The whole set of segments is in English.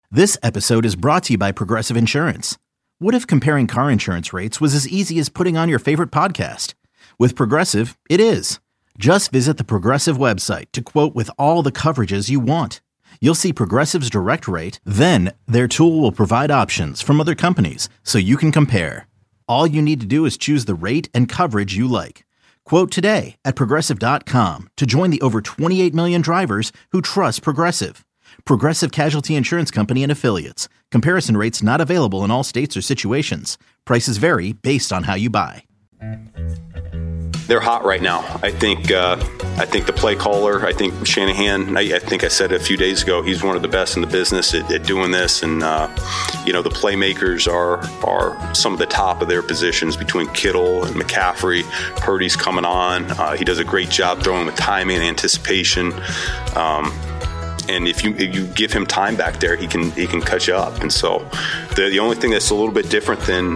This episode is brought to you by Progressive Insurance. What if comparing car insurance rates was as easy as putting on your favorite podcast? With Progressive, it is. Just visit the Progressive website to quote with all the coverages you want. You'll see Progressive's direct rate, then their tool will provide options from other companies so you can compare. All you need to do is choose the rate and coverage you like. Quote today at Progressive.com to join the over 28 million drivers who trust Progressive. Progressive Casualty Insurance Company and Affiliates. Comparison rates not available in all states or situations. Prices vary based on how you buy. They're hot right now. I think the play caller, I think Shanahan, I think I said it a few days ago, he's one of the best in the business at doing this. And, the playmakers are some of the top of their positions between Kittle and McCaffrey. Purdy's coming on. He does a great job throwing with timing and anticipation. And if you give him time back there, he can catch you up. And so the only thing that's a little bit different than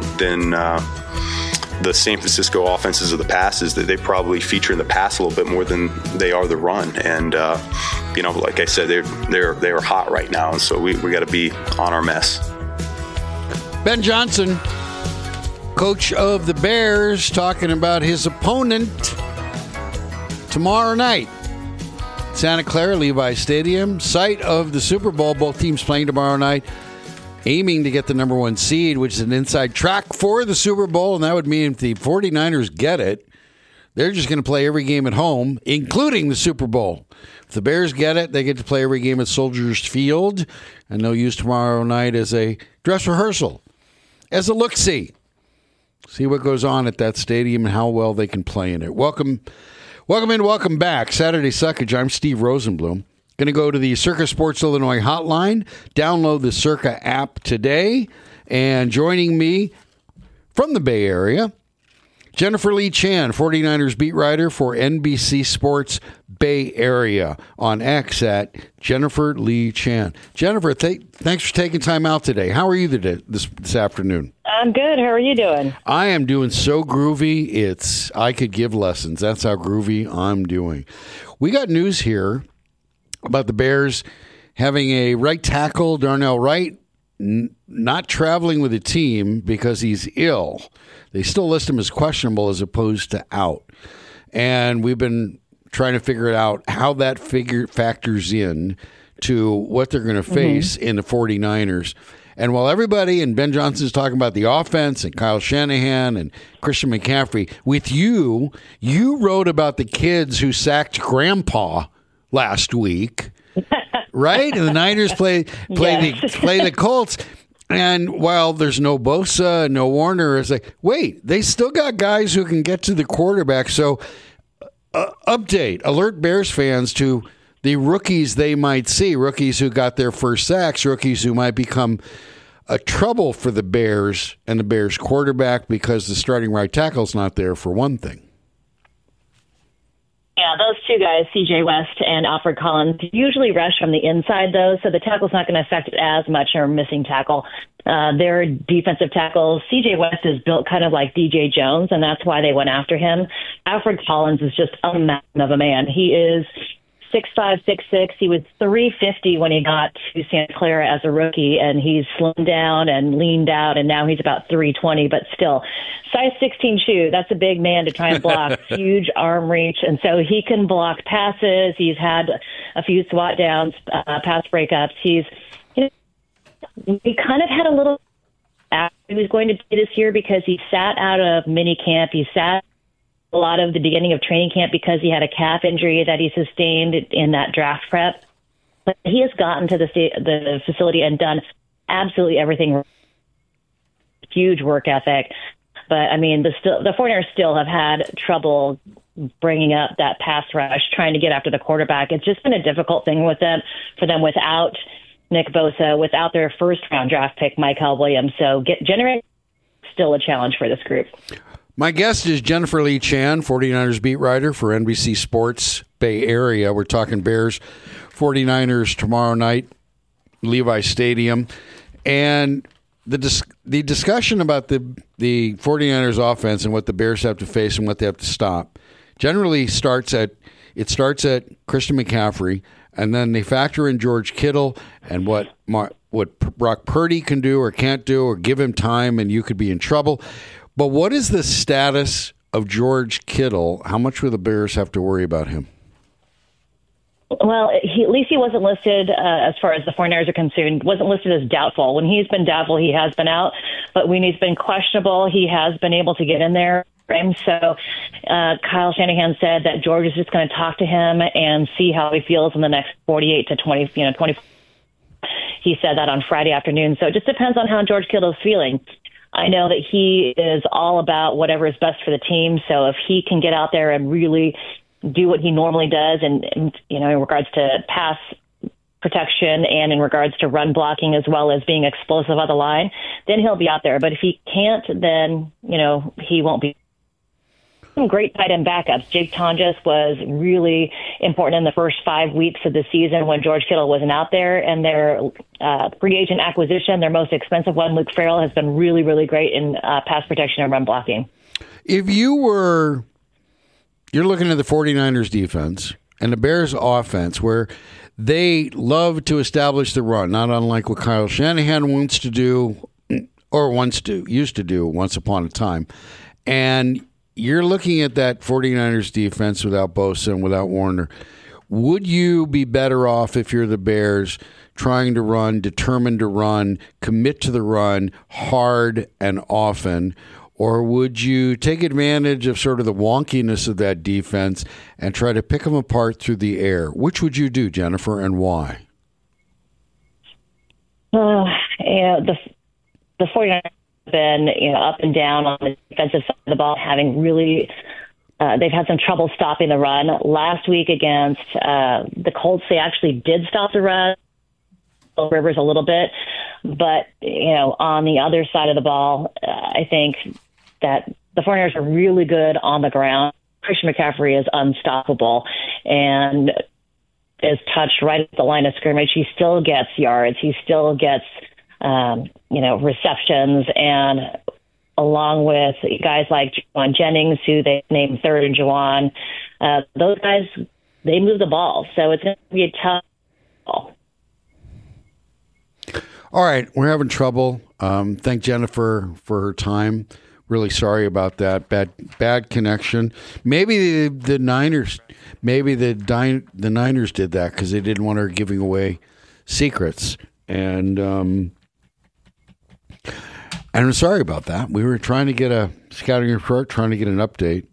the San Francisco offenses of the past is that they probably feature in the pass a little bit more than they are the run. And like I said, they're hot right now, and so we got to be on our mess. Ben Johnson, coach of the Bears, talking about his opponent tomorrow night. Santa Clara, Levi Stadium, site of the Super Bowl. Both teams playing tomorrow night, aiming to get the number one seed, which is an inside track for the Super Bowl. And that would mean if the 49ers get it, they're just going to play every game at home, including the Super Bowl. If the Bears get it, they get to play every game at Soldiers Field. And they'll use tomorrow night as a dress rehearsal, as a look-see. See what goes on at that stadium and how well they can play in it. Welcome in, welcome back. Saturday Suckage. I'm Steve Rosenblum. Going to go to the Circa Sports Illinois hotline. Download the Circa app today. And joining me from the Bay Area, Jennifer Lee Chan, 49ers beat writer for NBC Sports Bay Area, on X at Jennifer Lee Chan. Jennifer, thanks for taking time out today. How are you today, this afternoon? I'm good. How are you doing? I am doing so groovy, I could give lessons. That's how groovy I'm doing. We got news here about the Bears having a right tackle, Darnell Wright, not traveling with the team because he's ill. They still list him as questionable as opposed to out. And we've been trying to figure out how that factors in to what they're going to face in the 49ers. And while everybody and Ben Johnson's talking about the offense and Kyle Shanahan and Christian McCaffrey, with you wrote about the kids who sacked Grandpa last week, right? And the Niners play the Colts. And while there's no Bosa, no Warner, it's like, wait, they still got guys who can get to the quarterback. So alert Bears fans to the rookies they might see, rookies who got their first sacks, rookies who might become a trouble for the Bears and the Bears quarterback because the starting right tackle's not there, for one thing. Yeah, those two guys, C.J. West and Alfred Collins, usually rush from the inside, though, so the tackle's not going to affect it as much, or missing tackle. Their defensive tackles, C.J. West is built kind of like D.J. Jones, and that's why they went after him. Alfred Collins is just a mountain of a man. He is 6'5", 6'6". He was 350 when he got to Santa Clara as a rookie, and he's slimmed down and leaned out, and now he's about 320, but still. Size 16 shoe, that's a big man to try and block. Huge arm reach, and so he can block passes. He's had a few SWAT downs, pass breakups. He kind of had a little he was going to be this year because he sat out of mini camp. He sat a lot of the beginning of training camp because he had a calf injury that he sustained in that draft prep. But he has gotten to the facility and done absolutely everything. Huge work ethic. But, I mean, the 49ers still have had trouble bringing up that pass rush, trying to get after the quarterback. It's just been a difficult thing for them without Nick Bosa, without their first-round draft pick, Mykal Williams. So generate still a challenge for this group. My guest is Jennifer Lee Chan, 49ers beat writer for NBC Sports Bay Area. We're talking Bears, 49ers tomorrow night, Levi Stadium. And the discussion about the 49ers offense and what the Bears have to face and what they have to stop generally starts at Christian McCaffrey, and then they factor in George Kittle and what what Brock Purdy can do or can't do, or give him time and you could be in trouble. But what is the status of George Kittle? How much will the Bears have to worry about him? Well, at least he wasn't listed, as far as the 49ers are concerned, wasn't listed as doubtful. When he's been doubtful, he has been out. But when he's been questionable, he has been able to get in there. And so Kyle Shanahan said that George is just going to talk to him and see how he feels in the next 48 to 20, 20. He said that on Friday afternoon. So it just depends on how George Kittle is feeling. I know that he is all about whatever is best for the team. So if he can get out there and really do what he normally does, and in regards to pass protection and in regards to run blocking as well as being explosive on the line, then he'll be out there. But if he can't, then, he won't be. Some great tight end backups. Jake Tonjes was really important in the first 5 weeks of the season when George Kittle wasn't out there. And their free agent acquisition, their most expensive one, Luke Farrell, has been really, really great in pass protection and run blocking. If you're looking at the 49ers defense and the Bears offense, where they love to establish the run, not unlike what Kyle Shanahan wants to do, or used to do once upon a time. And you're looking at that 49ers defense without Bosa and without Warner. Would you be better off, if you're the Bears, trying to run, determined to run, commit to the run hard and often? Or would you take advantage of sort of the wonkiness of that defense and try to pick them apart through the air? Which would you do, Jennifer, and why? The 49ers have been up and down on the defensive side of the ball, having really they've had some trouble stopping the run. Last week against the Colts, they actually did stop the run. Rivers a little bit, but on the other side of the ball, I think that the 49ers are really good on the ground. Christian McCaffrey is unstoppable and is touched right at the line of scrimmage. He still gets yards. He still gets receptions, and along with guys like Juwan Jennings, who they named third, and Juwan, those guys, they move the ball, so it's going to be a tough ball. All right, we're having trouble. Thank Jennifer for her time. Really sorry about that. Bad connection. Maybe the Niners. Maybe the Niners did that because they didn't want her giving away secrets. And I'm sorry about that. We were trying to get a scouting report, trying to get an update.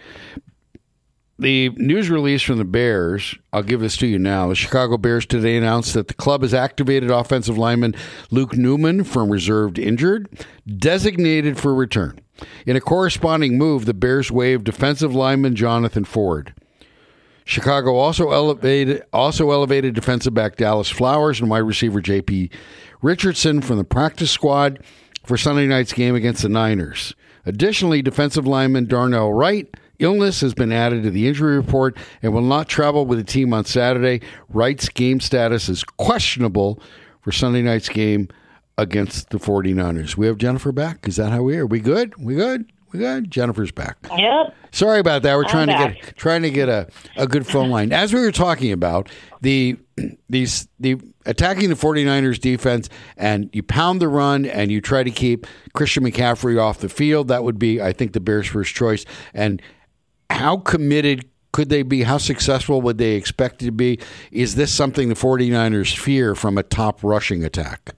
The news release from the Bears, I'll give this to you now. The Chicago Bears today announced that the club has activated offensive lineman Luke Newman from reserved injured, designated for return. In a corresponding move, the Bears waived defensive lineman Jonathan Ford. Chicago also elevated defensive back Dallas Flowers and wide receiver J.P. Richardson from the practice squad for Sunday night's game against the Niners. Additionally, defensive lineman Darnell Wright illness has been added to the injury report and will not travel with the team on Saturday. Wright's game status is questionable for Sunday night's game against the 49ers. We have Jennifer back. Is that how we are? We good? We good? We good? Jennifer's back. Yep. Sorry about that. We're trying to get a good phone line. As we were talking about the attacking the 49ers defense, and you pound the run and you try to keep Christian McCaffrey off the field, that would be, I think, the Bears' first choice. And how committed could they be? How successful would they expect to be? Is this something the 49ers fear from a top rushing attack?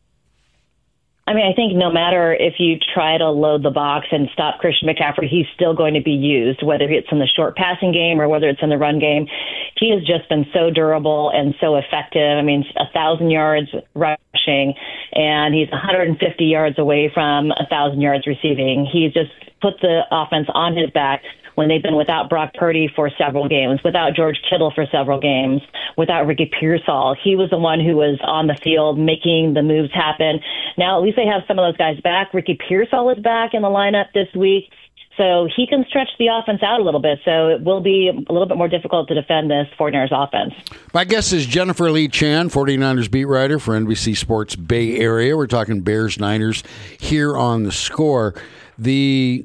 I mean, I think no matter if you try to load the box and stop Christian McCaffrey, he's still going to be used, whether it's in the short passing game or whether it's in the run game. He has just been so durable and so effective. I mean, 1,000 yards rushing, and he's 150 yards away from 1,000 yards receiving. He's just put the offense on his back when they've been without Brock Purdy for several games, without George Kittle for several games, without Ricky Pearsall. He was the one who was on the field making the moves happen. Now, at least they have some of those guys back. Ricky Pearsall is back in the lineup this week, so he can stretch the offense out a little bit. So it will be a little bit more difficult to defend this 49ers offense. My guest is Jennifer Lee Chan, 49ers beat writer for NBC Sports Bay Area. We're talking Bears-Niners here on The Score. The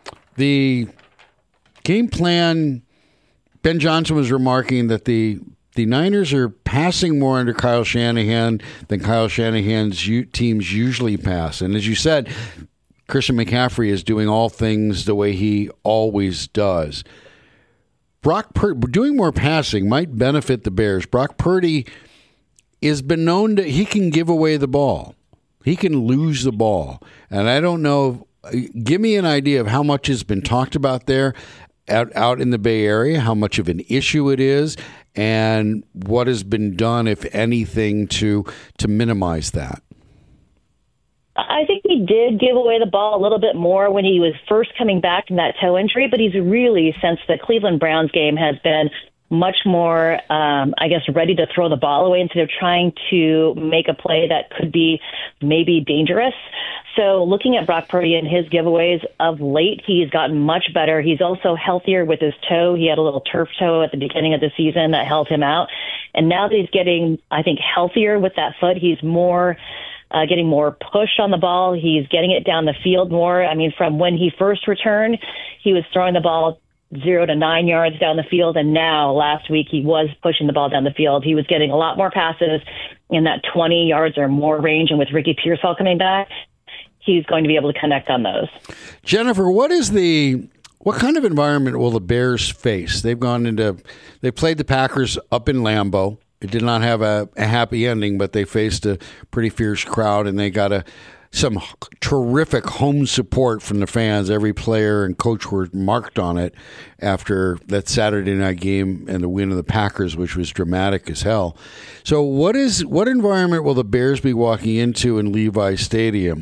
game plan, Ben Johnson was remarking that the the Niners are passing more under Kyle Shanahan than Kyle Shanahan's teams usually pass. And as you said, Christian McCaffrey is doing all things the way he always does. Brock Purdy doing more passing might benefit the Bears. Brock Purdy has been known to he can give away the ball. He can lose the ball. And I don't know, give me an idea of how much has been talked about there out in the Bay Area, how much of an issue it is, and what has been done, if anything, to minimize that. I think he did give away the ball a little bit more when he was first coming back from that toe injury, but he's really, since the Cleveland Browns game, has been much more, ready to throw the ball away instead of trying to make a play that could be maybe dangerous. So looking at Brock Purdy and his giveaways of late, he's gotten much better. He's also healthier with his toe. He had a little turf toe at the beginning of the season that held him out. And now that he's getting, I think, healthier with that foot, he's more getting more push on the ball. He's getting it down the field more. I mean, from when he first returned, he was throwing the ball 0 to 9 yards down the field. And now last week he was pushing the ball down the field. He was getting a lot more passes in that 20 yards or more range. And with Ricky Pearsall coming back, he's going to be able to connect on those. Jennifer, what kind of environment will the Bears face? They played the Packers up in Lambeau. It did not have a happy ending, but they faced a pretty fierce crowd, and they got some terrific home support from the fans. Every player and coach were marked on it after that Saturday night game and the win of the Packers, which was dramatic as hell. So what environment will the Bears be walking into in Levi Stadium?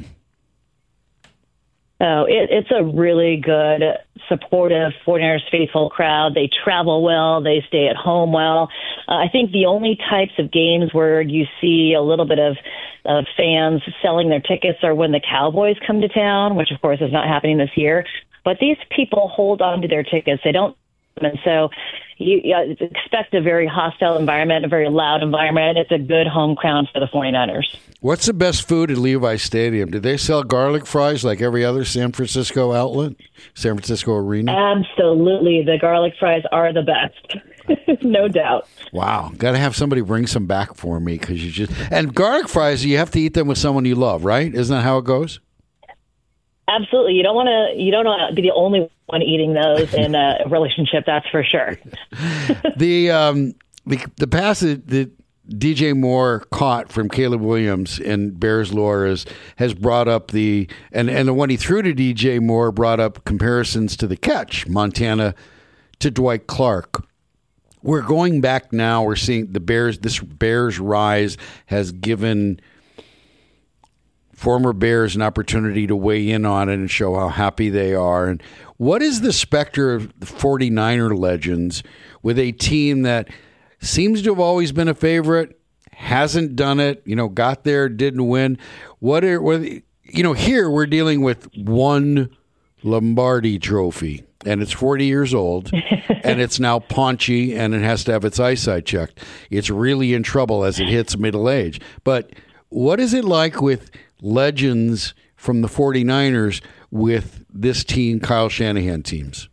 Oh, it's a really good, supportive 49ers faithful crowd. They travel well. They stay at home well. I think the only types of games where you see a little bit of fans selling their tickets are when the Cowboys come to town, which, of course, is not happening this year. But these people hold on to their tickets. They don't. And so you expect a very hostile environment, a very loud environment. It's a good home crowd for the 49ers. What's the best food at Levi Stadium? Do they sell garlic fries like every other San Francisco outlet, San Francisco arena? Absolutely. The garlic fries are the best. No doubt. Wow. Got to have somebody bring some back for me and garlic fries, you have to eat them with someone you love, right? Isn't that how it goes? Absolutely. You don't want to be the only one eating those in a relationship, that's for sure. The pass that DJ Moore caught from Caleb Williams in Bears lore has brought up and the one he threw to DJ Moore brought up comparisons to the catch, Montana to Dwight Clark. We're going back now. We're seeing this Bears rise has given former Bears an opportunity to weigh in on it and show how happy they are. And what is the specter of the 49er legends with a team that seems to have always been a favorite, hasn't done it, got there, didn't win? Here we're dealing with one Lombardi trophy, and it's 40 years old, and it's now paunchy, and it has to have its eyesight checked. It's really in trouble as it hits middle age. But what is it like with legends from the 49ers with this team, Kyle Shanahan teams?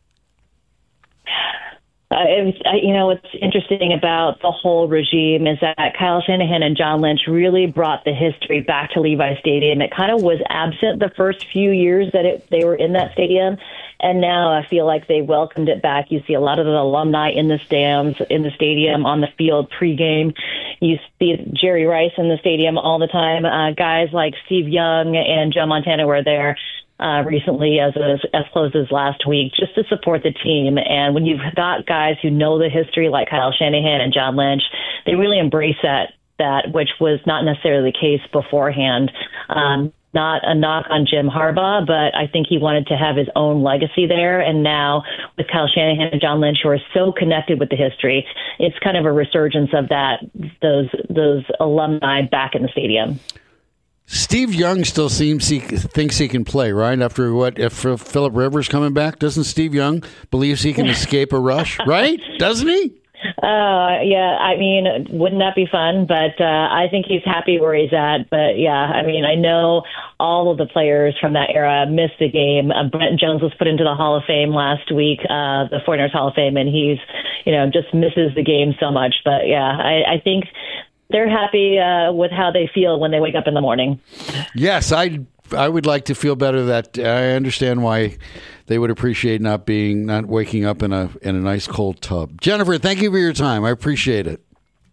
What's interesting about the whole regime is that Kyle Shanahan and John Lynch really brought the history back to Levi Stadium. It kind of was absent the first few years that they were in that stadium. And now I feel like they welcomed it back. You see a lot of the alumni in the stands, in the stadium, on the field pregame. You see Jerry Rice in the stadium all the time. Guys like Steve Young and Joe Montana were there recently, as close as last week, just to support the team. And when you've got guys who know the history like Kyle Shanahan and John Lynch, they really embrace that, which was not necessarily the case beforehand. Not a knock on Jim Harbaugh, but I think he wanted to have his own legacy there. And now with Kyle Shanahan and John Lynch, who are so connected with the history, it's kind of a resurgence of those alumni back in the stadium. Steve Young still thinks he can play, right? If Phillip Rivers coming back, doesn't Steve Young believes he can escape a rush, right? Doesn't he? Yeah, I mean, wouldn't that be fun? But I think he's happy where he's at. But yeah, I mean, I know all of the players from that era missed the game. Brent Jones was put into the Hall of Fame last week, the 49ers Hall of Fame, and he's, just misses the game so much. But yeah, I think they're happy with how they feel when they wake up in the morning. Yes, I would like to feel better. That I understand why they would appreciate not waking up in a nice cold tub. Jennifer, thank you for your time. I appreciate it.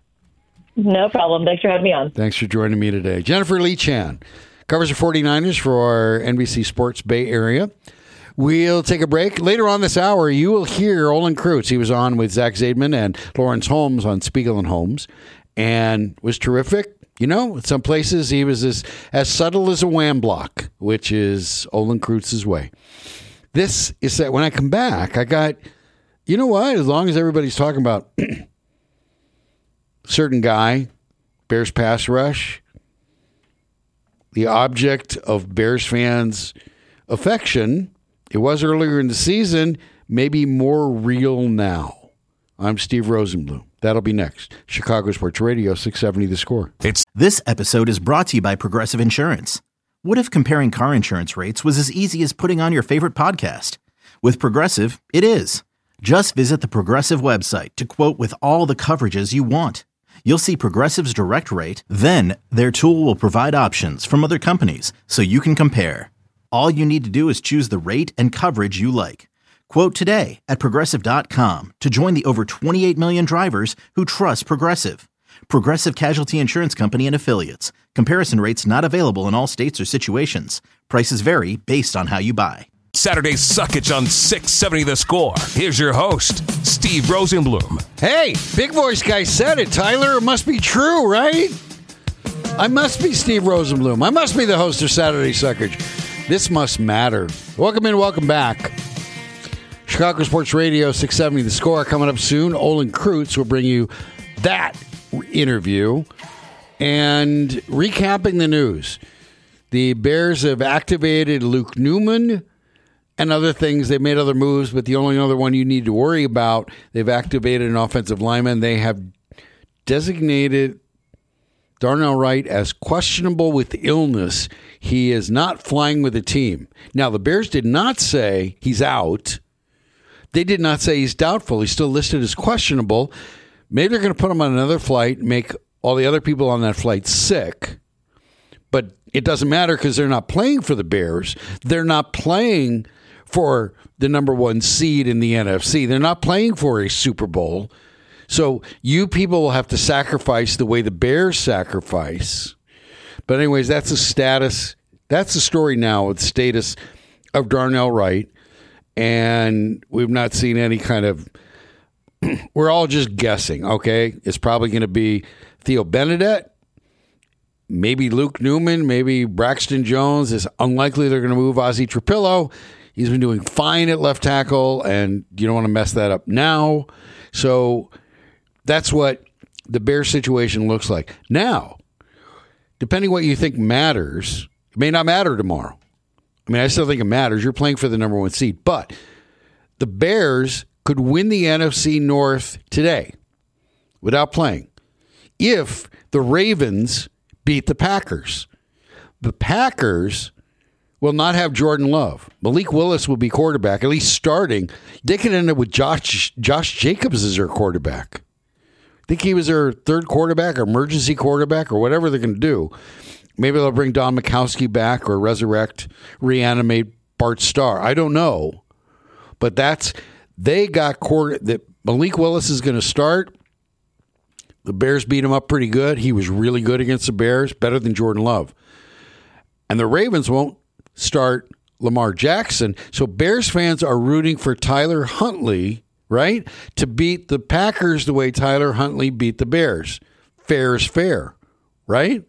No problem. Thanks for having me on. Thanks for joining me today. Jennifer Lee Chan covers the 49ers for our NBC Sports Bay Area. We'll take a break. Later on this hour, you will hear Olin Kreutz. He was on with Zach Zaidman and Lawrence Holmes on Spiegel and Holmes and was terrific. In some places he was as subtle as a wham block, which is Olin Kreutz's way. This is that when I come back, I got, as long as everybody's talking about certain guy, Bears pass rush, the object of Bears fans' affection, it was earlier in the season, maybe more real now. I'm Steve Rosenbloom. That'll be next. Chicago Sports Radio, 670 The Score. This episode is brought to you by Progressive Insurance. What if comparing car insurance rates was as easy as putting on your favorite podcast? With Progressive, it is. Just visit the Progressive website to quote with all the coverages you want. You'll see Progressive's direct rate, then their tool will provide options from other companies so you can compare. All you need to do is choose the rate and coverage you like. Quote today at Progressive.com to join the over 28 million drivers who trust Progressive. Progressive Casualty Insurance Company and Affiliates. Comparison rates not available in all states or situations. Prices vary based on how you buy. Saturday Suckage on 670 The Score. Here's your host, Steve Rosenbloom. Hey, Big Voice guy said it, Tyler. It must be true, right? I must be Steve Rosenbloom. I must be the host of Saturday Suckage. This must matter. Welcome in, welcome back. Chicago Sports Radio, 670 The Score. Coming up soon, Olin Kreutz will bring you that interview and recapping the news. The Bears have activated Luke Newman and other things. They've made other moves, but the only other one you need to worry about, they've activated an offensive lineman. They have designated Darnell Wright as questionable with illness. He is not flying with the team. Now, the Bears did not say he's out. They did not say he's doubtful. He's still listed as questionable. Maybe they're going to put him on another flight, make all the other people on that flight sick. But it doesn't matter because they're not playing for the Bears. They're not playing for the number one seed in the NFC. They're not playing for a Super Bowl. So you people will have to sacrifice the way the Bears sacrifice. But anyways, that's the status. That's the story now with the status of Darnell Wright. And we've not seen any kind of, we're all just guessing, okay? It's probably going to be Theo Benedette, maybe Luke Newman, maybe Braxton Jones. It's unlikely they're going to move Ozzie Trapillo. He's been doing fine at left tackle, and you don't want to mess that up now. So that's what the Bears situation looks like. Now, depending what you think matters, it may not matter tomorrow. I mean, I still think it matters. You're playing for the number one seed. But the Bears could win the NFC North today without playing if the Ravens beat the Packers. The Packers will not have Jordan Love. Malik Willis will be quarterback, at least starting. They could end up with Josh Jacobs as their quarterback. I think he was their third quarterback or emergency quarterback or whatever they're going to do. Maybe they'll bring Don Majkowski back or reanimate Bart Starr. I don't know. But they got that Malik Willis is going to start. The Bears beat him up pretty good. He was really good against the Bears, better than Jordan Love. And the Ravens won't start Lamar Jackson. So Bears fans are rooting for Tyler Huntley, right, to beat the Packers the way Tyler Huntley beat the Bears. Fair is fair, right?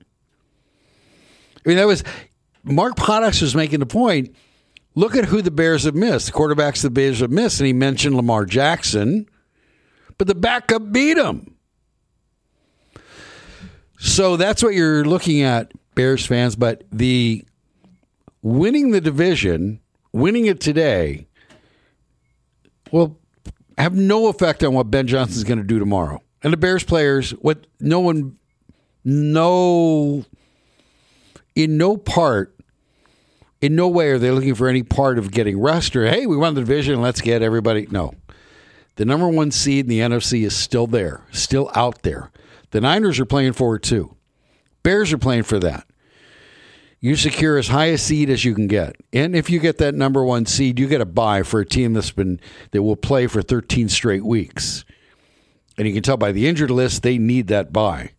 I mean, that was Mark Potash was making the point. Look at who the Bears have missed, the quarterbacks the Bears have missed. And he mentioned Lamar Jackson, but the backup beat him. So that's what you're looking at, Bears fans. But the winning the division, winning it today, will have no effect on what Ben Johnson's going to do tomorrow. And the Bears players, in no part In no way are they looking for any part of getting rest or, hey, we won the division, let's get everybody. No. The number one seed in the NFC is still there, still out there. The Niners are playing for it too. Bears are playing for that. You secure as high a seed as you can get. And if you get that number one seed, you get a bye for a team that will play for 13 straight weeks. And you can tell by the injured list, they need that bye.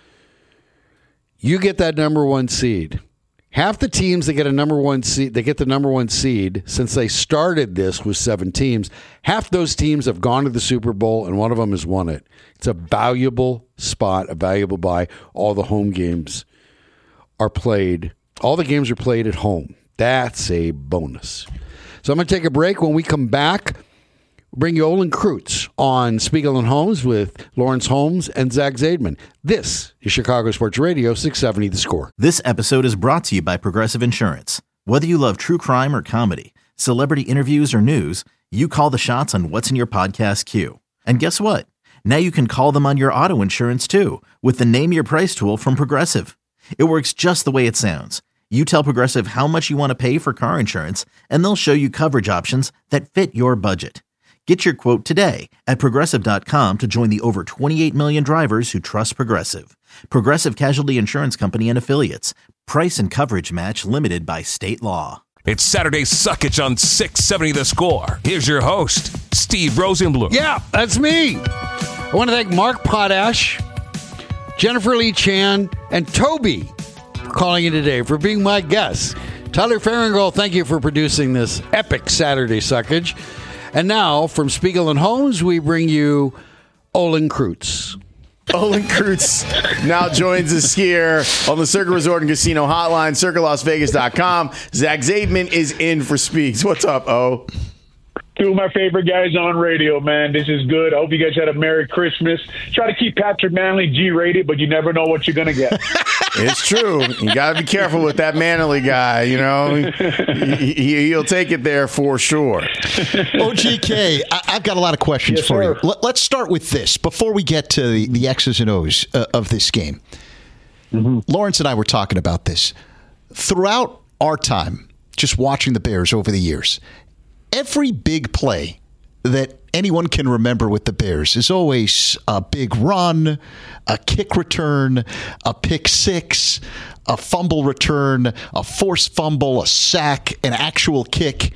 You get that number one seed. Half the teams that get a number one seed, they get the number one seed since they started this with 7 teams. Half those teams have gone to the Super Bowl, and one of them has won it. It's a valuable spot, a valuable bye. All the home games are played. All the games are played at home. That's a bonus. So I'm going to take a break. When we come back, bring you Olin Kreutz on Spiegel and Holmes with Lawrence Holmes and Zach Zaidman. This is Chicago Sports Radio 670 The Score. This episode is brought to you by Progressive Insurance. Whether you love true crime or comedy, celebrity interviews or news, you call the shots on what's in your podcast queue. And guess what? Now you can call them on your auto insurance too with the Name Your Price tool from Progressive. It works just the way it sounds. You tell Progressive how much you want to pay for car insurance, and they'll show you coverage options that fit your budget. Get your quote today at Progressive.com to join the over 28 million drivers who trust Progressive. Progressive Casualty Insurance Company and Affiliates. Price and coverage match limited by state law. It's Saturday Suckage on 670 The Score. Here's your host, Steve Rosenbloom. Yeah, that's me. I want to thank Mark Potash, Jennifer Lee Chan, and Toby for calling in today, for being my guests. Tyler Farringold, thank you for producing this epic Saturday Suckage. And now, from Spiegel and Holmes, we bring you Olin Kreutz. Olin Kreutz now joins us here on the Circa Resort and Casino Hotline, CircaLasVegas.com. Zach Zaidman is in for Speaks. What's up, O? Two of my favorite guys on radio, man. This is good. I hope you guys had a Merry Christmas. Try to keep Patrick Manley G-rated, but you never know what you're going to get. It's true. You got to be careful with that Manley guy, you know. He'll take it there for sure. OGK, I've got a lot of questions for you. Let's start with this before we get to the X's and O's of this game. Mm-hmm. Lawrence and I were talking about this. Throughout our time, just watching the Bears over the years, every big play that anyone can remember with the Bears is always a big run, a kick return, a pick six, a fumble return, a forced fumble, a sack, an actual kick.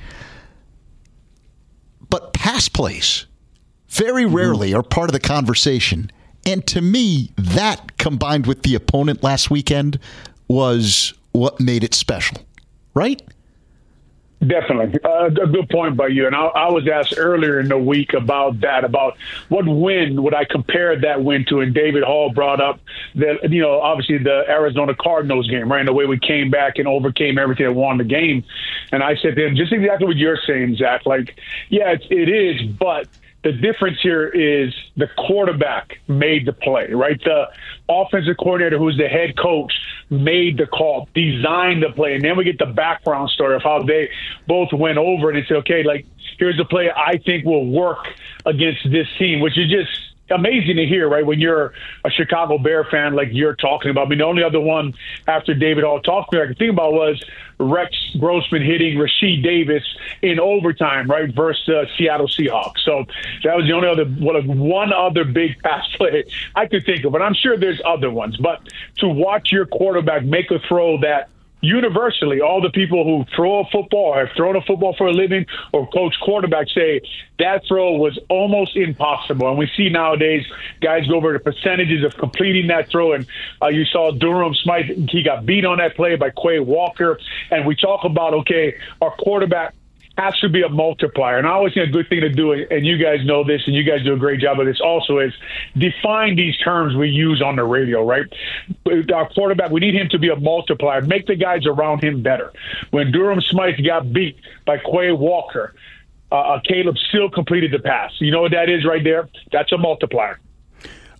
But pass plays very rarely are part of the conversation. And to me, that combined with the opponent last weekend was what made it special, right? Definitely. A good point by you. And I was asked earlier in the week about that, about what win would I compare that win to? And David Hall brought up that, you know, obviously the Arizona Cardinals game, right? And the way we came back and overcame everything and won the game. And I said to him, just exactly what you're saying, Zach. Like, yeah, it is, but the difference here is the quarterback made the play, right? The offensive coordinator, who's the head coach, made the call, designed the play. And then we get the background story of how they both went over and they said, okay, like, here's the play I think will work against this team, which is just amazing to hear, right? When you're a Chicago Bear fan, like you're talking about. I mean, the only other one after David Hall talked to me I could think about was Rex Grossman hitting Rasheed Davis in overtime, right, versus Seattle Seahawks. So that was the only other one other big pass play I could think of. And I'm sure there's other ones. But to watch your quarterback make a throw that universally, all the people who throw a football, have thrown a football for a living, or coach quarterback say that throw was almost impossible. And we see nowadays guys go over the percentages of completing that throw. And you saw Durham Smythe, he got beat on that play by Quay Walker. And we talk about, okay, our quarterback has to be a multiplier. And I always think a good thing to do, and you guys know this, and you guys do a great job of this also, is define these terms we use on the radio, right? Our quarterback, we need him to be a multiplier, make the guys around him better. When Durham Smythe got beat by Quay Walker, Caleb still completed the pass. You know what that is right there? That's a multiplier.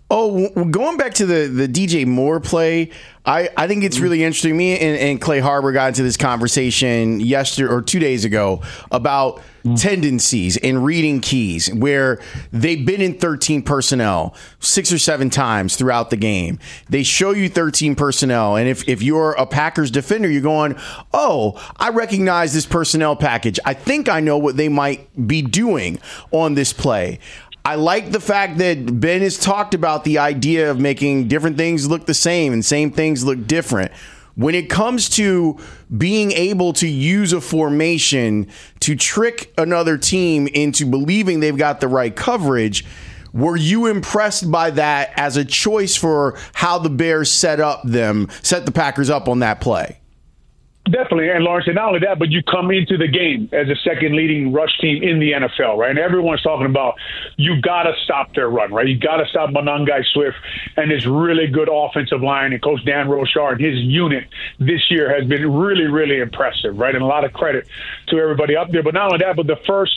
Oh, going back to the DJ Moore play, I think it's really interesting. Me and Clay Harbor got into this conversation yesterday or 2 days ago about tendencies and reading keys, where they've been in 13 personnel 6 or 7 times throughout the game. They show you 13 personnel, and if you're a Packers defender, you're going, oh, I recognize this personnel package. I think I know what they might be doing on this play. I like the fact that Ben has talked about the idea of making different things look the same and same things look different. When it comes to being able to use a formation to trick another team into believing they've got the right coverage, were you impressed by that as a choice for how the Bears set the Packers up on that play? Definitely, and Lawrence, and not only that, but you come into the game as the second leading rush team in the NFL, right? And everyone's talking about you got to stop their run, right? You got to stop Monangai Swift and his really good offensive line, and Coach Dan Rochard and his unit this year has been really, really impressive, right? And a lot of credit to everybody up there. But not only that, but the first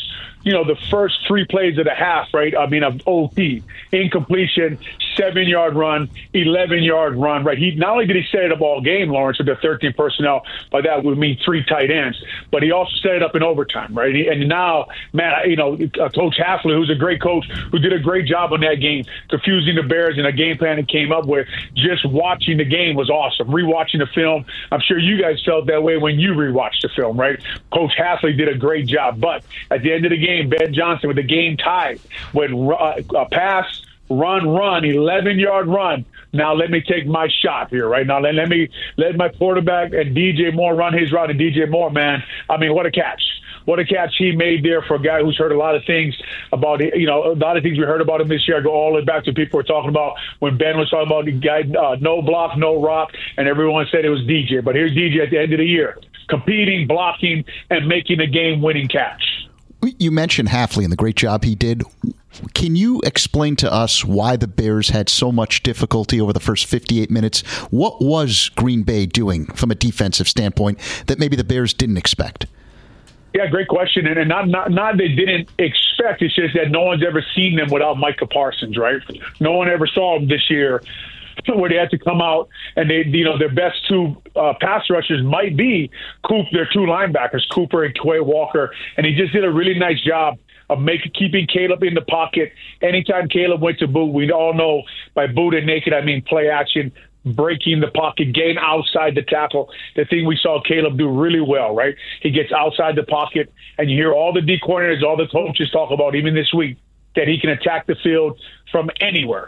3 plays of the half, right? I mean, of OT, incompletion, 7-yard run, 11-yard run, right? He not only did he set it up all game, Lawrence, with the 13 personnel, by that would mean 3 tight ends, but he also set it up in overtime, right? And now, man, Coach Hafley, who's a great coach, who did a great job on that game, confusing the Bears and a game plan he came up with. Just watching the game was awesome. Rewatching the film, I'm sure you guys felt that way when you rewatched the film, right? Coach Hafley did a great job, but at the end of the game, Ben Johnson with the game tied with a pass, run, 11-yard run. Now let me take my shot here, right? Now let my quarterback and DJ Moore run his route. And DJ Moore, man, I mean, what a catch. What a catch he made there for a guy who's heard a lot of things about, a lot of things we heard about him this year. I go all the way back to people were talking about when Ben was talking about the guy, no block, no rock, and everyone said it was DJ. But here's DJ at the end of the year, competing, blocking, and making a game-winning catch. You mentioned Hafley and the great job he did. Can you explain to us why the Bears had so much difficulty over the first 58 minutes? What was Green Bay doing from a defensive standpoint that maybe the Bears didn't expect? Yeah, great question. And not they didn't expect. It's just that no one's ever seen them without Micah Parsons, right? No one ever saw them this year where they had to come out and their best 2 pass rushers might be their 2 linebackers, Cooper and Quay Walker. And he just did a really nice job of keeping Caleb in the pocket. Anytime Caleb went to boot, we all know by boot and naked, I mean play action, breaking the pocket, getting outside the tackle. The thing we saw Caleb do really well, right? He gets outside the pocket, and you hear all the D coordinators, all the coaches talk about, even this week, that he can attack the field from anywhere,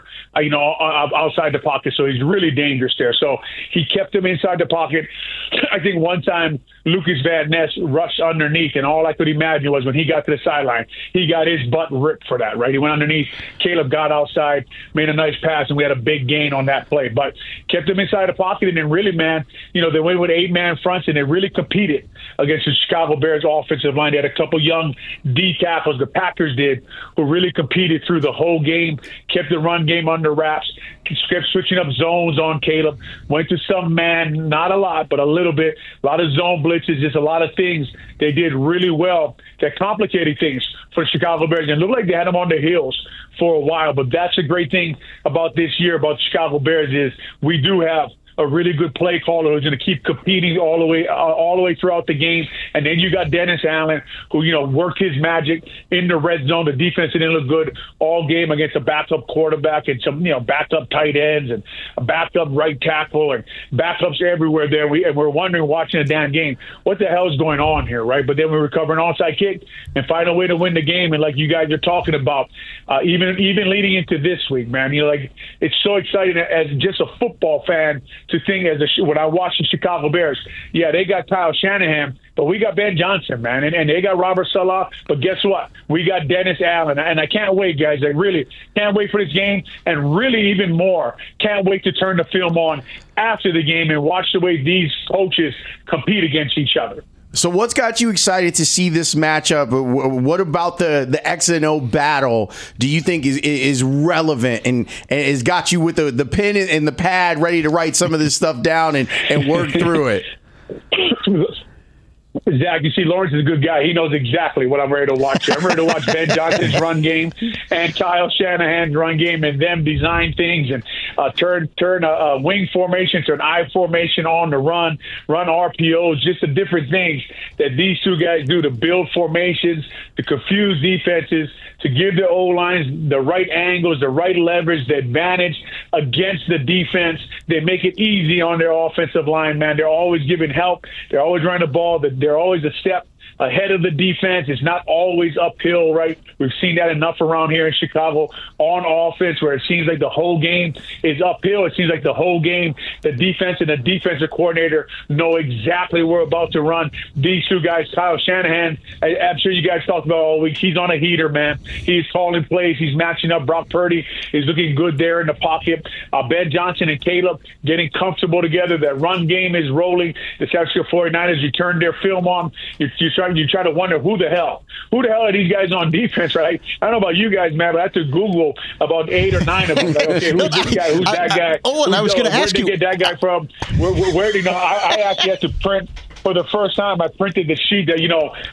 outside the pocket. So he's really dangerous there. So he kept him inside the pocket. I think one time Lucas Van Ness rushed underneath, and all I could imagine was when he got to the sideline, he got his butt ripped for that, right? He went underneath. Caleb got outside, made a nice pass, and we had a big gain on that play. But kept him inside the pocket, and then really, man, they went with 8-man fronts, and they really competed against the Chicago Bears offensive line. They had a couple young D tackles, the Packers did, who really competed through the whole game, kept the run game under wraps, kept switching up zones on Caleb, went to some man, not a lot, but a little bit, a lot of zone blitzes, just a lot of things they did really well that complicated things for the Chicago Bears. And it looked like they had them on their heels for a while, but that's a great thing about this year about the Chicago Bears is we do have a really good play caller who's going to keep competing all the way throughout the game. And then you got Dennis Allen, who worked his magic in the red zone. The defense didn't look good all game against a backup quarterback and some backup tight ends and a backup right tackle and backups everywhere there. We're wondering watching the damn game, what the hell is going on here, right? But then we recover an onside kick and find a way to win the game. And like you guys are talking about, even leading into this week, man, it's so exciting as just a football fan to think when I watch the Chicago Bears, yeah, they got Kyle Shanahan, but we got Ben Johnson, man, and they got Robert Saleh. But guess what? We got Dennis Allen, and I can't wait, guys. I really can't wait for this game, and really even more, can't wait to turn the film on after the game and watch the way these coaches compete against each other. So what's got you excited to see this matchup? What about the X and O battle do you think is relevant and has got you with the pen and the pad ready to write some of this stuff down and work through it? Zach, you see, Lawrence is a good guy. He knows exactly what I'm ready to watch. I'm ready to watch Ben Johnson's run game and Kyle Shanahan's run game, and them design things and turn a wing formation to an I formation on the run RPOs, just the different things that these two guys do to build formations, to confuse defenses, to give the O-lines the right angles, the right leverage, the advantage against the defense. They make it easy on their offensive line, man. They're always giving help. They're always running the ball. They're always a step ahead of the defense. It's not always uphill, right? We've seen that enough around here in Chicago on offense where it seems like the whole game is uphill. It seems like the whole game, the defense and the defensive coordinator know exactly where we're about to run. These two guys, Kyle Shanahan, I'm sure you guys talked about all week. He's on a heater, man. He's calling plays. He's matching up. Brock Purdy is looking good there in the pocket. Ben Johnson and Caleb getting comfortable together. That run game is rolling. The San Francisco 49ers, you turn their film on. You try to wonder who the hell are these guys on defense, right? I don't know about you guys, man, but I had to Google about 8 or 9 of them. Like, okay, who's this guy? Who's that guy? I was going to ask you. Where did they get that guy from? Where do you know? I actually had to print. For the first time, I printed the sheet that,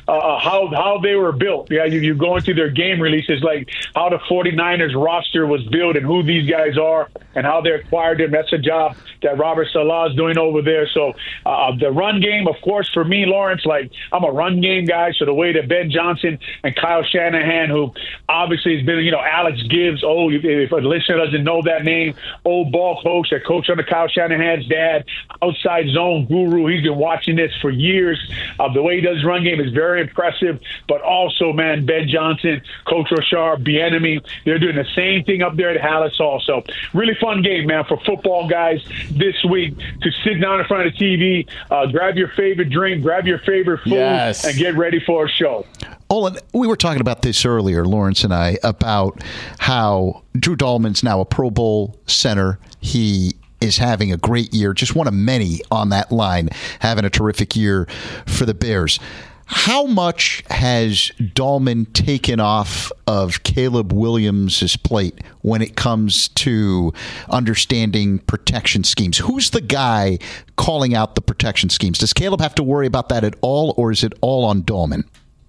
how they were built. Yeah, you go into their game releases, like how the 49ers roster was built and who these guys are and how they acquired them. That's a job that Robert Saleh is doing over there. So the run game, of course, for me, Lawrence, like I'm a run game guy. So the way that Ben Johnson and Kyle Shanahan, who obviously has been, Alex Gibbs, if a listener doesn't know that name, old ball coach that coached under Kyle Shanahan's dad, outside zone guru. He's been watching this for years. The way he does run game is very impressive, but also, man, Ben Johnson, Coach Rashard, Bieniemy, they're doing the same thing up there at Halas Hall. So really fun game, man, for football guys this week to sit down in front of the TV, grab your favorite drink, grab your favorite food, and get ready for a show. Olin, we were talking about this earlier, Lawrence and I, about how Drew Dahlman's now a Pro Bowl center. He is having a great year, just one of many on that line, having a terrific year for the Bears. How much has Dahlman taken off of Caleb Williams' plate when it comes to understanding protection schemes? Who's the guy calling out the protection schemes? Does Caleb have to worry about that at all, or is it all on Dahlman?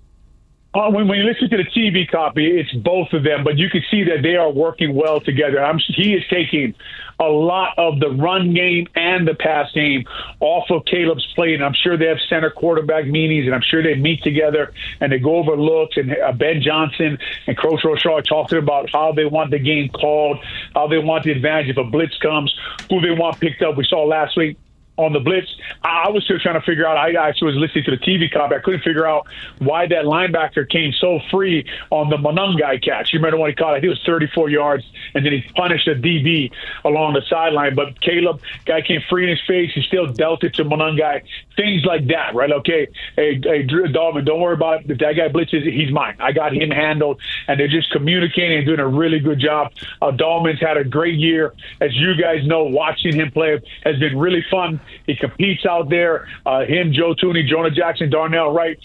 When you listen to the TV copy, it's both of them, but you can see that they are working well together. He is taking a lot of the run game and the pass game off of Caleb's plate, and I'm sure they have center quarterback meetings, and I'm sure they meet together and they go over looks, and Ben Johnson and Coach Rashard talking about how they want the game called, how they want the advantage if a blitz comes, who they want picked up. We saw last week on the blitz, I was still trying to figure out. I actually was listening to the TV copy. I couldn't figure out why that linebacker came so free on the Monangai catch. You remember when he caught it? I think it was 34 yards, and then he punished a DB along the sideline. But Caleb, guy came free in his face. He still dealt it to Monangai. Things like that, right? Okay, hey Drew Dahlman, don't worry about it. If that guy blitzes, he's mine. I got him handled, and they're just communicating and doing a really good job. Dahlman's had a great year. As you guys know, watching him play has been really fun. He competes out there. Him, Joe Thuney, Jonah Jackson, Darnell Wright,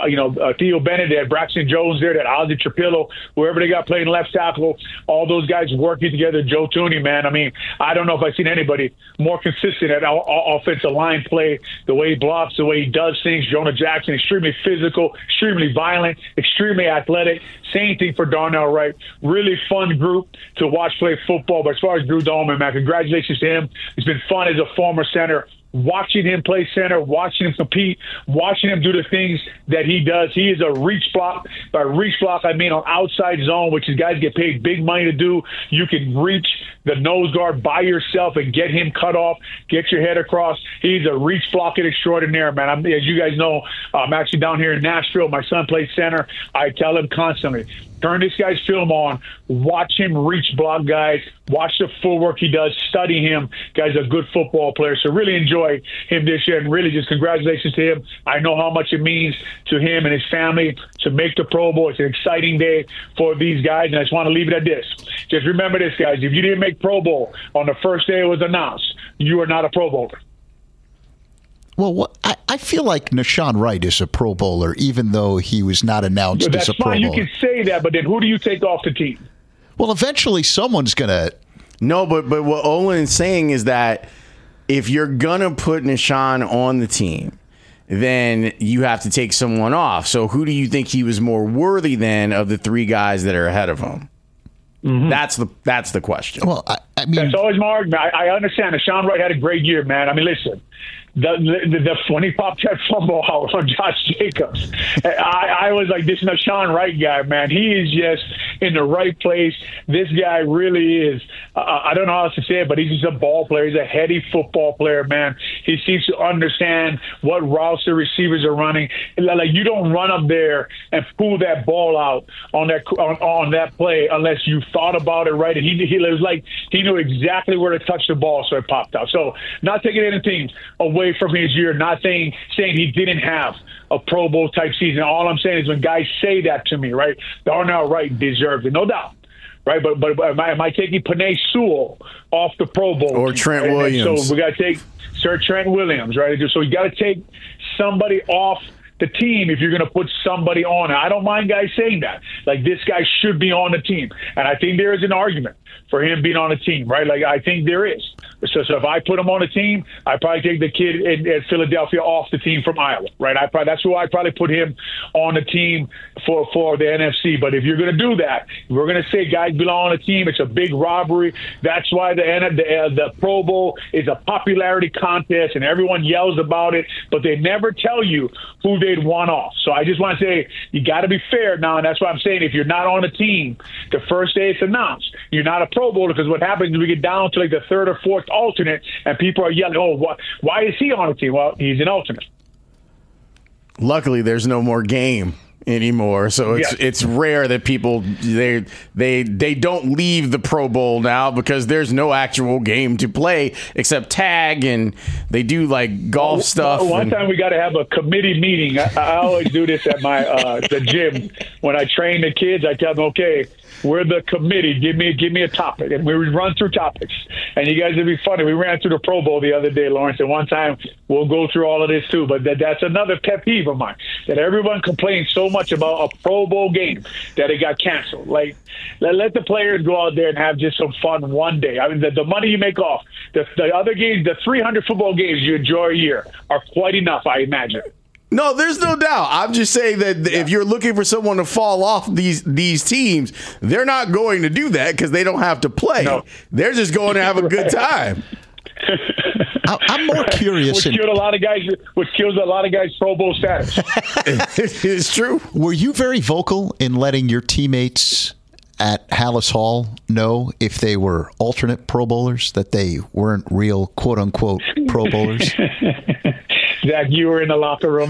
Theo Bennett, they had Braxton Jones there, that Ozzie Trapillo, whoever they got playing left tackle, all those guys working together. Joe Thuney, man, I mean, I don't know if I've seen anybody more consistent at offensive line play, the way he blocks, the way he does things. Jonah Jackson, extremely physical, extremely violent, extremely athletic. Same thing for Darnell Wright. Really fun group to watch play football. But as far as Drew Dahlman, man, congratulations to him. It's been fun as a former center. Watching him play center, watching him compete, watching him do the things that he does. He is a reach block. By reach block, I mean on outside zone, which is guys get paid big money to do. You can reach the nose guard by yourself and get him cut off, get your head across. He's a reach blocking extraordinaire, man. As you guys know, I'm actually down here in Nashville. My son plays center. I tell him constantly, turn this guy's film on, watch him reach block guys, watch the footwork he does, study him. Guy's a good football player, so really enjoy him this year, and really just congratulations to him. I know how much it means to him and his family to make the Pro Bowl. It's an exciting day for these guys, and I just want to leave it at this. Just remember this, guys. If you didn't make Pro Bowl on the first day it was announced, you are not a Pro Bowler. Well, I feel like Nashawn Wright is a Pro Bowler, even though he was not announced as a Pro Bowler. You can say that, but then who do you take off the team? Well, eventually someone's going to. No, but what Olin is saying is that if you're going to put Nashawn on the team then you have to take someone off. So who do you think he was more worthy then of the three guys that are ahead of him? Mm-hmm. That's the question. Well, I mean, that's always my argument. I understand that Sean Wright had a great year, man. I mean, listen. When he popped that fumble out on Josh Jacobs, I was like, this is a Sean Wright guy, man. He is just in the right place. This guy really is, I don't know how else to say it, but he's just a ball player. He's a heady football player, man. He seems to understand what routes the receivers are running. Like, you don't run up there and pull that ball out on that play unless you thought about it right. And he was like, he knew exactly where to touch the ball, so it popped out. So not taking anything away from his year, not saying he didn't have a Pro Bowl type season. All I'm saying is when guys say that to me, right, Darnell Wright deserves it, no doubt. Right, but am I taking Penei Sewell off the Pro Bowl or Trent Williams? So we got to take Sir Trent Williams, right? So you got to take somebody off the team if you're going to put somebody on. I don't mind guys saying that. Like, this guy should be on the team, and I think there is an argument for him being on the team, right? Like, I think there is. So if I put him on the team, I probably take the kid in Philadelphia off the team from Iowa, right? That's who I probably put him on the team for the NFC. But if you're going to do that, we're going to say guys belong on the team. It's a big robbery. That's why the Pro Bowl is a popularity contest, and everyone yells about it, but they never tell you who they'd want off. So I just want to say you got to be fair now, and that's why I'm saying if you're not on the team the first day it's announced, you're not a Pro Bowler, because what happens is we get down to like the third or fourth alternate, and people are yelling, "Oh, why is he on the team?" Well, he's an alternate. Luckily, there's no more game anymore, so it's rare that people they don't leave the Pro Bowl now because there's no actual game to play except tag, and they do like golf stuff. One time we got to have a committee meeting. I always do this at my the gym when I train the kids. I tell them, okay, we're the committee. Give me a topic, and we run through topics. And you guys, it'd be funny. We ran through the Pro Bowl the other day, Lawrence, and one time we'll go through all of this too. But that's another pet peeve of mine, that everyone complains so much about a Pro Bowl game that it got canceled. Like, let the players go out there and have just some fun one day. I mean, the money you make off the other games, the 300 football games you enjoy a year are quite enough, I imagine. No, there's no doubt. I'm just saying that if you're looking for someone to fall off these teams, they're not going to do that because they don't have to play. No. They're just going to have a good time. I'm more curious. Which kills a lot of guys' Pro Bowl status. It's true. Were you very vocal in letting your teammates at Hallis Hall know if they were alternate Pro Bowlers, that they weren't real quote unquote Pro Bowlers? Zach, you were in the locker room.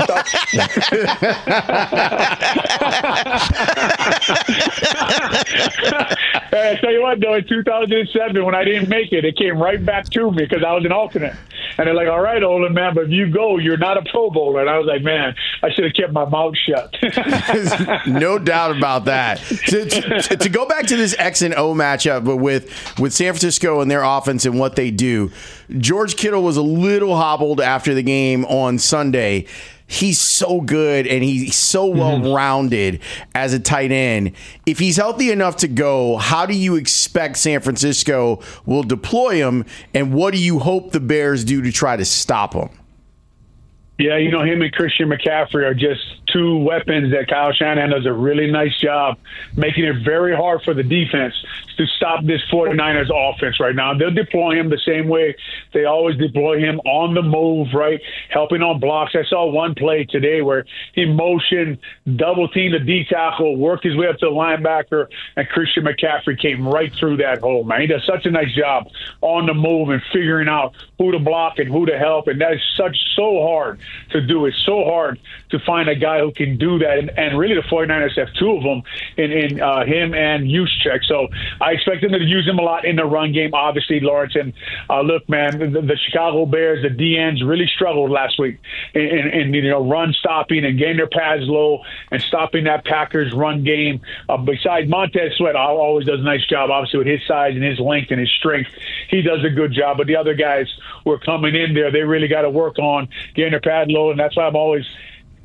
I tell you what, though, in 2007, when I didn't make it, it came right back to me because I was an alternate. And they're like, all right, Olin, man, but if you go, you're not a Pro Bowler. And I was like, man, I should have kept my mouth shut. No doubt about that. To go back to this X and O matchup, but with San Francisco and their offense and what they do, George Kittle was a little hobbled after the game on Sunday. He's so good and he's so well-rounded as a tight end. If he's healthy enough to go, how do you expect San Francisco will deploy him, and what do you hope the Bears do to try to stop him? Yeah, him and Christian McCaffrey are just two weapons that Kyle Shanahan does a really nice job making it very hard for the defense to stop this 49ers offense right now. They'll deploy him the same way they always deploy him, on the move, right, helping on blocks. I saw one play today where he motioned, double-teamed the D-tackle, worked his way up to the linebacker, and Christian McCaffrey came right through that hole, man. He does such a nice job on the move and figuring out who to block and who to help, and that is so hard to do. It's so hard to find a guy who can do that, and really the 49ers have two of them in him and Juszczyk. So I expect them to use him a lot in the run game, obviously, Lawrence. And look, man, the Chicago Bears, the DNs really struggled last week in run stopping and getting their pads low and stopping that Packers run game. Besides Montez Sweat, always does a nice job, obviously, with his size and his length and his strength. He does a good job. But the other guys who are coming in there, they really got to work on getting their pad low, and that's why I'm always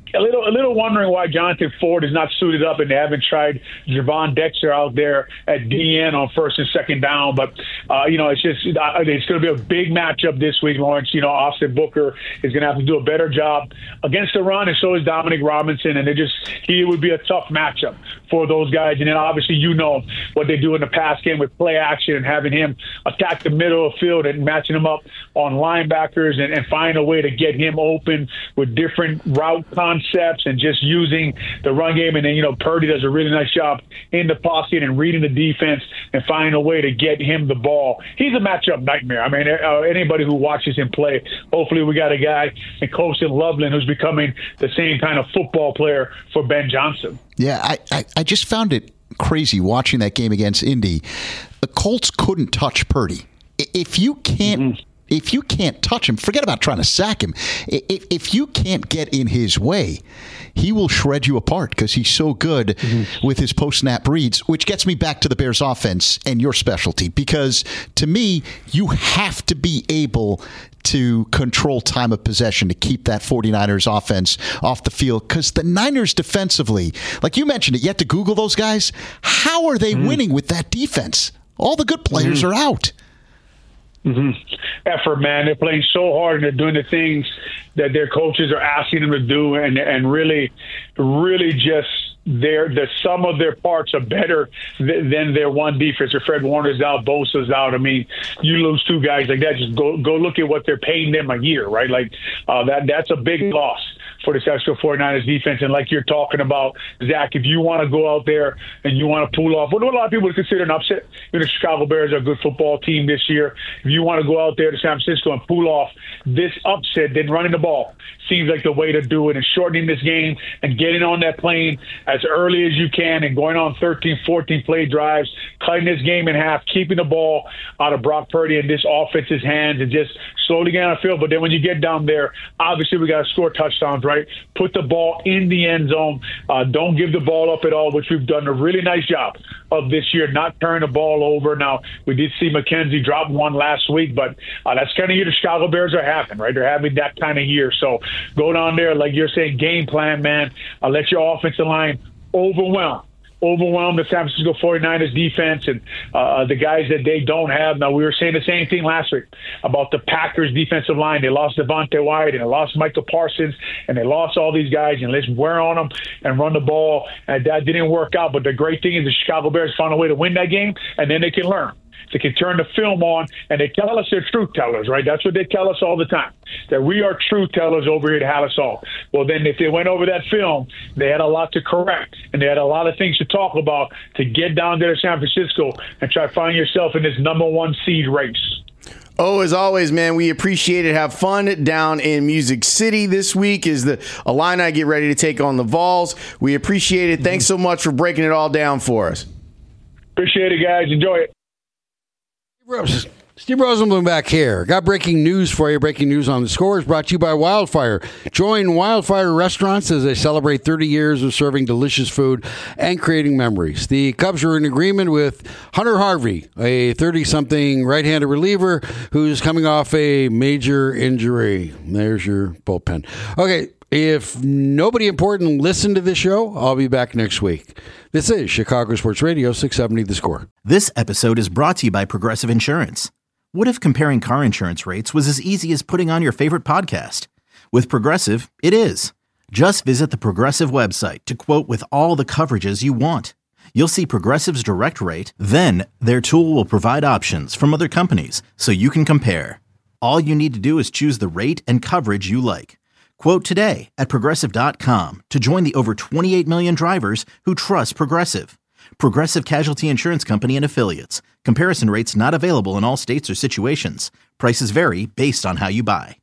a little wondering why Jonathan Ford is not suited up and they haven't tried Javon Dexter out there at DN on first and second down. But, it's just it's going to be a big matchup this week, Lawrence. Austin Booker is going to have to do a better job against the run, and so is Dominic Robinson. And he would be a tough matchup for those guys. And then obviously what they do in the pass game with play action and having him attack the middle of the field and matching him up on linebackers and find a way to get him open with different route concepts and just using the run game. And then, Purdy does a really nice job in the pocket and reading the defense and finding a way to get him the ball. He's a matchup nightmare. I mean, anybody who watches him play, hopefully we got a guy in Colston Loveland who's becoming the same kind of football player for Ben Johnson. Yeah, I just found it crazy watching that game against Indy. The Colts couldn't touch Purdy. If you can't touch him, forget about trying to sack him. If you can't get in his way, he will shred you apart because he's so good with his post-snap reads, which gets me back to the Bears offense and your specialty. Because to me, you have to be able to control time of possession to keep that 49ers offense off the field. Because the Niners defensively, like you mentioned it, you have to Google those guys. How are they winning with that defense? All the good players are out. Effort, man. They're playing so hard and they're doing the things that their coaches are asking them to do, and really just the sum of their parts are better than their one defense. If Fred Warner's out, Bosa's out. I mean, you lose two guys like that. Just go look at what they're paying them a year, right? Like that's a big loss for the San Francisco 49ers defense. And like you're talking about, Zach, if you want to go out there and you want to pull off what a lot of people would consider an upset, the Chicago Bears are a good football team this year. If you want to go out there to San Francisco and pull off this upset, then running the ball seems like the way to do it, and shortening this game and getting on that plane as early as you can and going on 13, 14 play drives, cutting this game in half, keeping the ball out of Brock Purdy and this offense's hands and just slowly getting on the field. But then when you get down there, obviously we got to score touchdowns, right? Put the ball in the end zone. Don't give the ball up at all, which we've done a really nice job of this year, not turning the ball over. Now, we did see McKenzie drop one last week, but that's kind of year the Chicago Bears are having, right? They're having that kind of year. So go down there, like you're saying, game plan, man. Let your offensive line overwhelm the San Francisco 49ers defense and the guys that they don't have. Now, we were saying the same thing last week about the Packers defensive line. They lost Devontae White and they lost Michael Parsons and they lost all these guys, and let's wear on them and run the ball. And that didn't work out. But the great thing is the Chicago Bears found a way to win that game, and then they can learn. They can turn the film on, and they tell us they're truth tellers, right? That's what they tell us all the time, that we are truth tellers over here at Halas Hall. Well, then if they went over that film, they had a lot to correct, and they had a lot of things to talk about to get down there to San Francisco and try to find yourself in this number one seed race. Oh, as always, man, we appreciate it. Have fun down in Music City this week as the Illini get ready to take on the Vols. We appreciate it. Thanks so much for breaking it all down for us. Appreciate it, guys. Enjoy it. Steve Rosenbloom back here. Got breaking news for you. Breaking news on the score is brought to you by Wildfire. Join Wildfire Restaurants as they celebrate 30 years of serving delicious food and creating memories. The Cubs are in agreement with Hunter Harvey, a 30-something right-handed reliever who's coming off a major injury. There's your bullpen. Okay. If nobody important listened to this show, I'll be back next week. This is Chicago Sports Radio 670 The Score. This episode is brought to you by Progressive Insurance. What if comparing car insurance rates was as easy as putting on your favorite podcast? With Progressive, it is. Just visit the Progressive website to quote with all the coverages you want. You'll see Progressive's direct rate, then their tool will provide options from other companies so you can compare. All you need to do is choose the rate and coverage you like. Quote today at Progressive.com to join the over 28 million drivers who trust Progressive. Progressive Casualty Insurance Company and Affiliates. Comparison rates not available in all states or situations. Prices vary based on how you buy.